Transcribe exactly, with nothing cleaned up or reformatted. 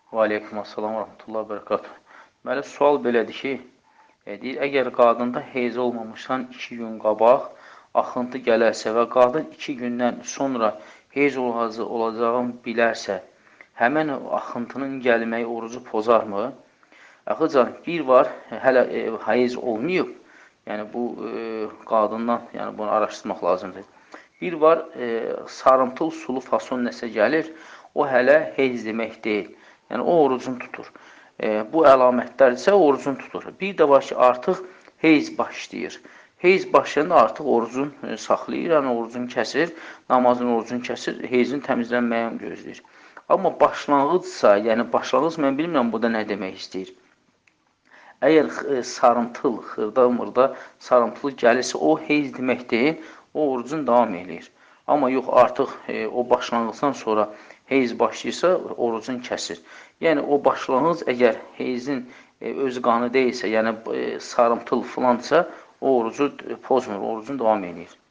Və aleykum assalam və rahmetullah və bərəkatuhu. Deməli, sual belədir ki, e, deyir, əgər qadında heyz olmamışdan iki gün qabaq axıntı gələrsə və qadın iki gündən sonra heyz olacağını bilərsə, həmən axıntının gəlməyi orucu pozarmı? Axıcan, bir var, hələ e, heyz olmayıb, yəni bu e, qadından, yəni bunu araşdırmaq lazımdır. Bir var, e, sarımtıl sulu fason nəsə gəlir, o hələ heyz demək deyil. Yəni, o orucun tutur. E, bu əlamətlər isə orucun tutur. Bir də var ki, artıq heyz başlayır. Heyz başlayanda artıq orucun e, saxlayır, yəni orucun kəsir, namazın orucun kəsir, heyzin təmizlənməyini gözləyir. Amma başlanğıcsa, yəni başlanğıc mən bilmirəm bu da nə demək istəyir. Əgər e, sarımtıl, xırda mırda sarımtıl gəlirsə, o heyz demək deyil, o orucun davam edir. Amma yox, artıq e, o başlanğıcdan sonra heyz başlayırsa, orucun kəsir. Yəni, o başlanğıc əgər heyzin e, öz qanı deyilsə, yəni e, sarımtıl filansa, o orucu pozmur, orucun davam edir.